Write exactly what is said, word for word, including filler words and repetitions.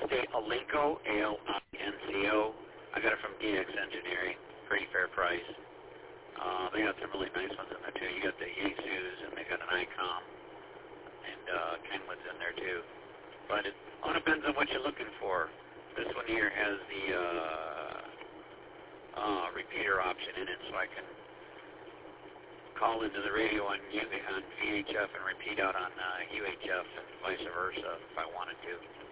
solid-state Alinco, A L I N C O. I got it from D X Engineering, pretty fair price. Uh, they got some really nice ones in there too. You got the Yaesus and they got an ICOM, and uh, Kenwood's in there too. But it all depends on what you're looking for. This one here has the uh, uh, repeater option in it, so I can call into the radio on, U- on V H F and repeat out on uh, U H F and vice versa if I wanted to.